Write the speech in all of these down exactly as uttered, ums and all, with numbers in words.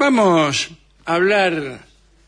Vamos a hablar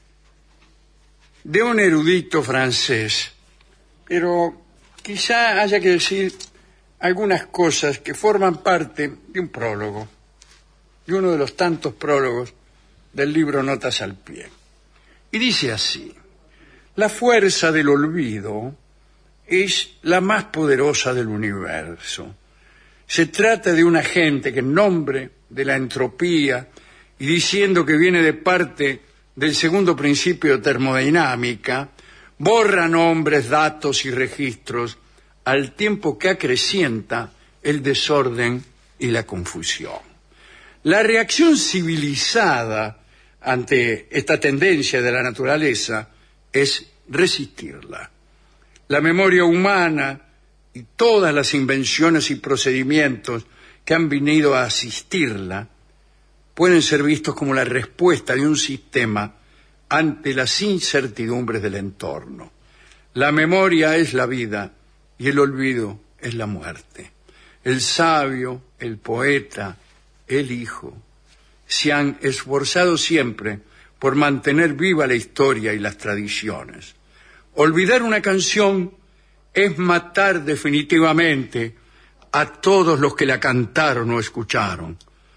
de un erudito francés, pero quizá haya que decir algunas cosas que forman parte de un prólogo, de uno de los tantos prólogos del libro Notas al pie. Y dice así: la fuerza del olvido es la más poderosa del universo. Se trata de un agente que, en nombre de la entropía y diciendo que viene de parte del segundo principio de termodinámica, borra nombres, datos y registros al tiempo que acrecienta el desorden y la confusión. La reacción civilizada ante esta tendencia de la naturaleza es resistirla. La memoria humana y todas las invenciones y procedimientos que han venido a asistirla pueden ser vistos como la respuesta de un sistema ante las incertidumbres del entorno. La memoria es la vida y el olvido es la muerte. El sabio, el poeta, el hijo se han esforzado siempre por mantener viva la historia y las tradiciones. Olvidar una canción es matar definitivamente a todos los que la cantaron o escucharon.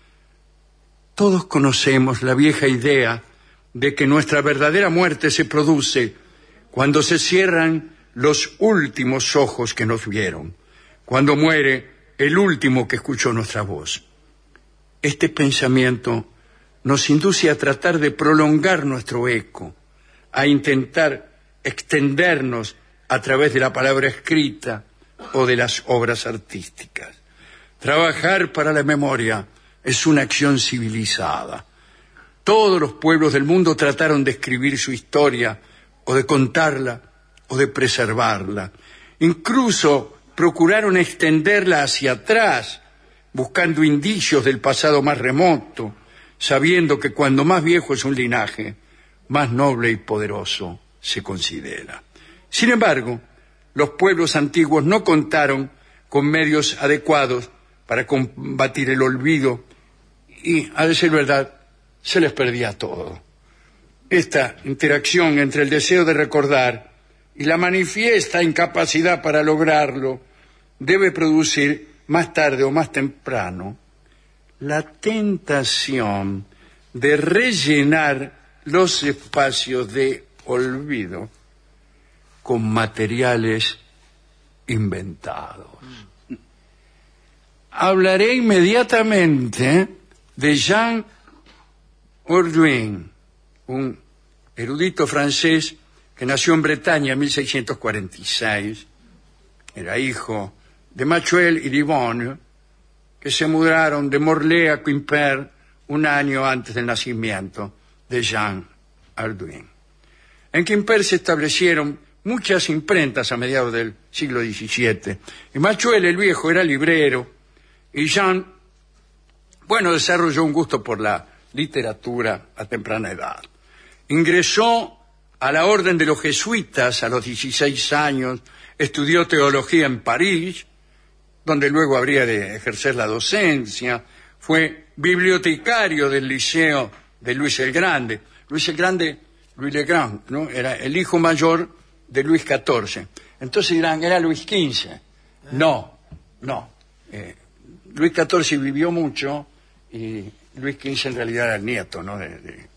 Todos conocemos la vieja idea de que nuestra verdadera muerte se produce cuando se cierran los últimos ojos que nos vieron, cuando muere el último que escuchó nuestra voz. Este pensamiento nos induce a tratar de prolongar nuestro eco, a intentar extendernos a través de la palabra escrita o de las obras artísticas. Trabajar para la memoria es una acción civilizada. Todos los pueblos del mundo trataron de escribir su historia, o de contarla, o de preservarla. Incluso procuraron extenderla hacia atrás, buscando indicios del pasado más remoto, sabiendo que cuando más viejo es un linaje, más noble y poderoso se considera. Sin embargo, los pueblos antiguos no contaron con medios adecuados para combatir el olvido y, a decir verdad, se les perdía todo. Esta interacción entre el deseo de recordar y la manifiesta incapacidad para lograrlo debe producir, más tarde o más temprano, la tentación de rellenar los espacios de olvido con materiales inventados. Hablaré inmediatamente de Jean Hardouin, un erudito francés que nació en Bretaña en mil seiscientos cuarenta y seis. Era hijo de Machuel y d'Yvonne, que se mudaron de Morlaix a Quimper un año antes del nacimiento de Jean Hardouin. En Quimper se establecieron muchas imprentas a mediados del siglo diecisiete. Y Machuel el Viejo era librero, y Jean, bueno, desarrolló un gusto por la literatura a temprana edad. Ingresó a la orden de los jesuitas a los dieciséis años, estudió teología en París, donde luego habría de ejercer la docencia. Fue bibliotecario del Liceo de Luis el Grande. Luis el Grande, Louis le Grand, ¿no? Era el hijo mayor de Luis catorce. Entonces dirán, ¿era Luis quince? No, no. Eh, Luis catorce vivió mucho y Luis quince en realidad era el nieto, ¿no? de, de,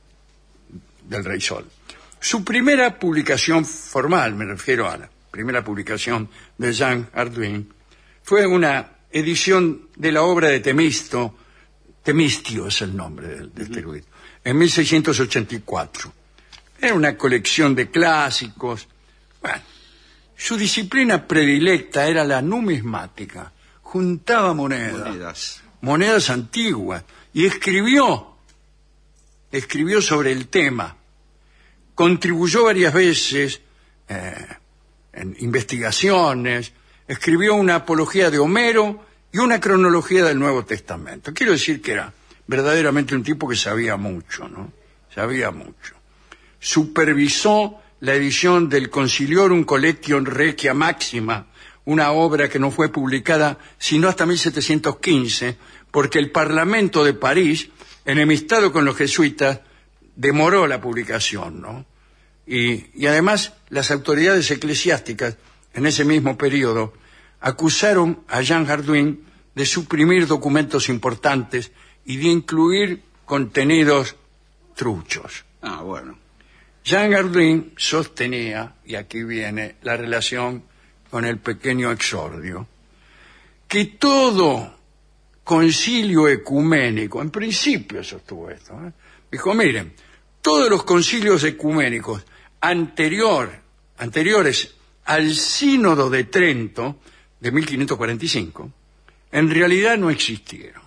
del Rey Sol. Su primera publicación formal, me refiero a la primera publicación de Jean Hardouin, fue una edición de la obra de Temisto, Temistio es el nombre de, de este erudito, en mil seiscientos ochenta y cuatro. Era una colección de clásicos. Bueno, su disciplina predilecta era la numismática. Juntaba monedas, monedas, monedas antiguas, y escribió, escribió sobre el tema. Contribuyó varias veces eh, en investigaciones, escribió una apología de Homero y una cronología del Nuevo Testamento. Quiero decir que era verdaderamente un tipo que sabía mucho, ¿no? Sabía mucho. Supervisó la edición del Conciliorum Collection Requia Maxima, una obra que no fue publicada sino hasta mil setecientos quince, porque el Parlamento de París enemistado con los jesuitas, demoró la publicación, ¿no? Y, y además las autoridades eclesiásticas en ese mismo periodo acusaron a Jean Hardouin de suprimir documentos importantes y de incluir contenidos truchos. Ah, bueno. Jean Hardouin sostenía, y aquí viene la relación con el pequeño exordio, que todo concilio ecuménico, en principio sostuvo esto, ¿eh? Dijo, miren, todos los concilios ecuménicos anterior, anteriores al Sínodo de Trento de mil quinientos cuarenta y cinco, en realidad no existieron.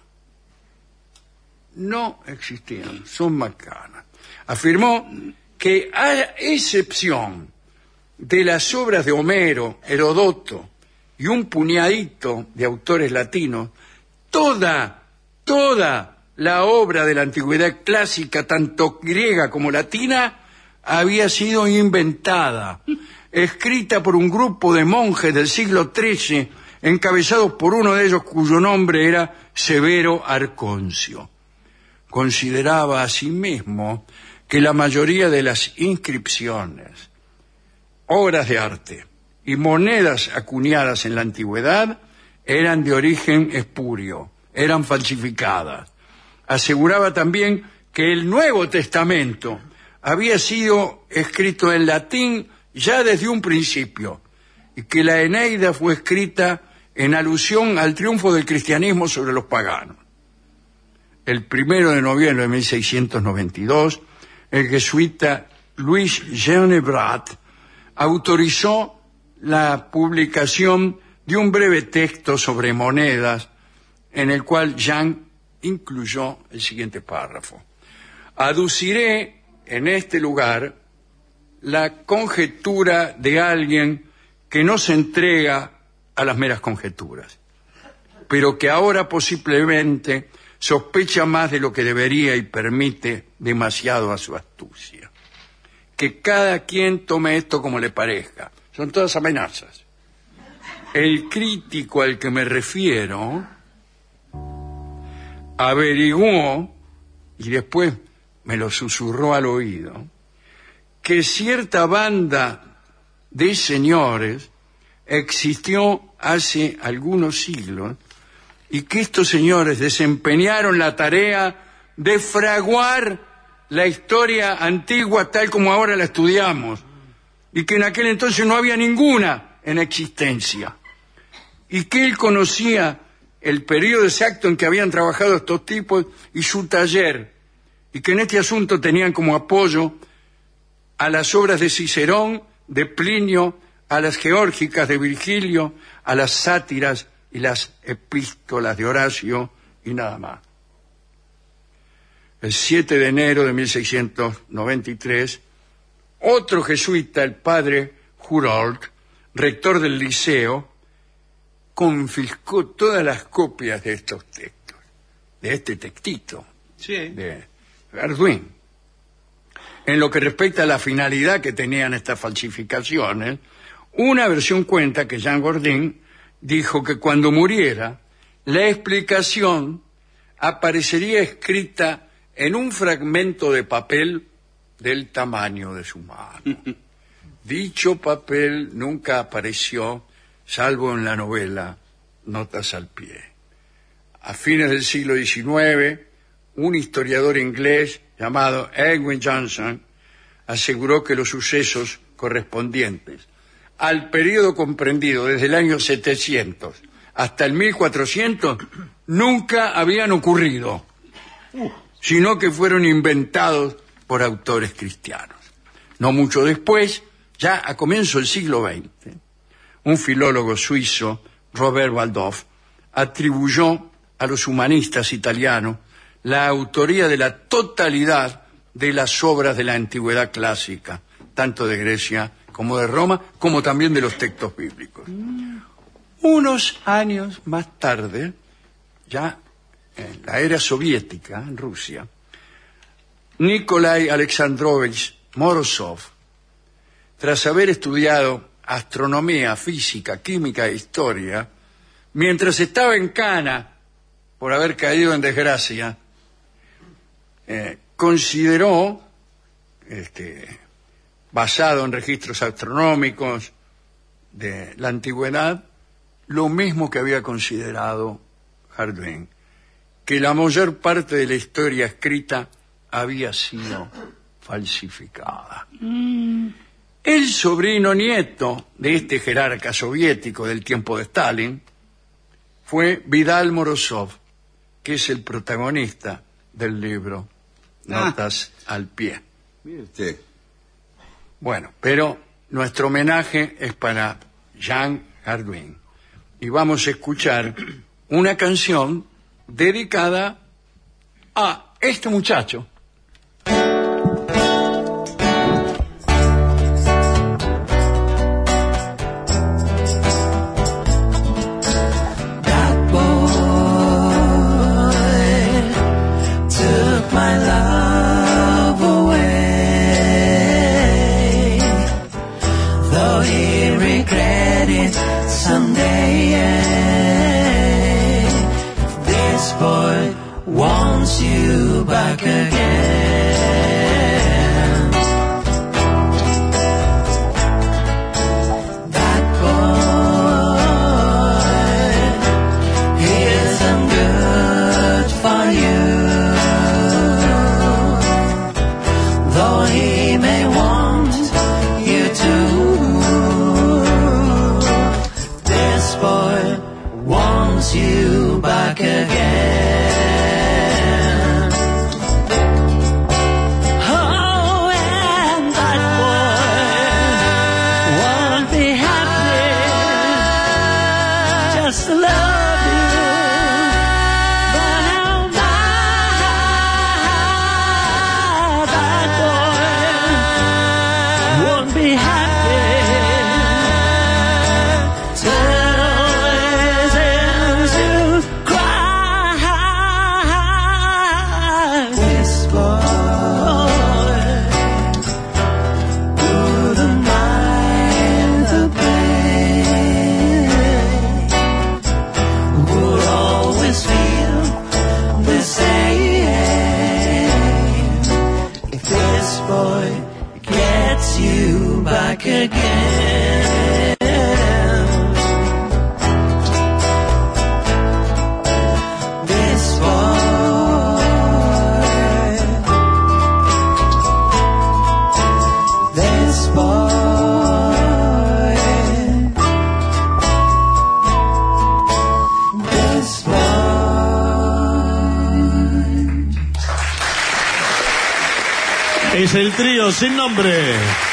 No existieron, son macanas. Afirmó que a excepción de las obras de Homero, Herodoto y un puñadito de autores latinos, toda, toda la obra de la antigüedad clásica, tanto griega como latina, había sido inventada, escrita por un grupo de monjes del siglo trece, encabezados por uno de ellos cuyo nombre era Severo Arconcio. Consideraba asimismo que la mayoría de las inscripciones, obras de arte y monedas acuñadas en la antigüedad eran de origen espurio, eran falsificadas. Aseguraba también que el Nuevo Testamento había sido escrito en latín ya desde un principio y que la Eneida fue escrita en alusión al triunfo del cristianismo sobre los paganos. El primero de noviembre de mil seiscientos noventa y dos, el jesuita Louis Genebrat autorizó la publicación de un breve texto sobre monedas en el cual Jean incluyó el siguiente párrafo. Aduciré en este lugar la conjetura de alguien que no se entrega a las meras conjeturas, pero que ahora posiblemente sospecha más de lo que debería y permite demasiado a su astucia. Que cada quien tome esto como le parezca. Son todas amenazas. El crítico al que me refiero averiguó, y después me lo susurró al oído, que cierta banda de señores existió hace algunos siglos y que estos señores desempeñaron la tarea de fraguar la historia antigua tal como ahora la estudiamos, y que en aquel entonces no había ninguna en existencia, y que él conocía el periodo exacto en que habían trabajado estos tipos y su taller, y que en este asunto tenían como apoyo a las obras de Cicerón, de Plinio, a las geórgicas de Virgilio, a las sátiras y las epístolas de Horacio, y nada más. El siete de enero de mil seiscientos noventa y tres, otro jesuita, el padre Hurold, rector del liceo, confiscó todas las copias de estos textos, de este textito, sí, de Hardouin. En lo que respecta a la finalidad que tenían estas falsificaciones, una versión cuenta que Jean Hardouin dijo que cuando muriera, la explicación aparecería escrita en un fragmento de papel del tamaño de su mano. Dicho papel nunca apareció, salvo en la novela Notas al pie. A fines del siglo diecinueve, un historiador inglés llamado Edwin Johnson aseguró que los sucesos correspondientes al periodo comprendido desde el año setecientos hasta el mil cuatrocientos nunca habían ocurrido, sino que fueron inventados por autores cristianos. No mucho después, ya a comienzo del siglo veinte, un filólogo suizo, Robert Waldoff, atribuyó a los humanistas italianos la autoría de la totalidad de las obras de la antigüedad clásica, tanto de Grecia como de Roma, como también de los textos bíblicos. Unos años más tarde, ya en la era soviética, en Rusia, Nikolai Alexandrovich Morozov, tras haber estudiado astronomía, física, química e historia, mientras estaba en cana por haber caído en desgracia, eh, consideró, este, basado en registros astronómicos de la antigüedad, lo mismo que había considerado Hardwin, que la mayor parte de la historia escrita había sido falsificada. Mm. El sobrino nieto de este jerarca soviético del tiempo de Stalin fue Vidal Morozov, que es el protagonista del libro Notas ah. al pie. Mire usted. Bueno, pero nuestro homenaje es para Jean Hardwin. Y vamos a escuchar una canción dedicada a este muchacho. Back again. That boy isn't good for you, though he may want you to. This boy wants you back again. Es el trío sin nombre.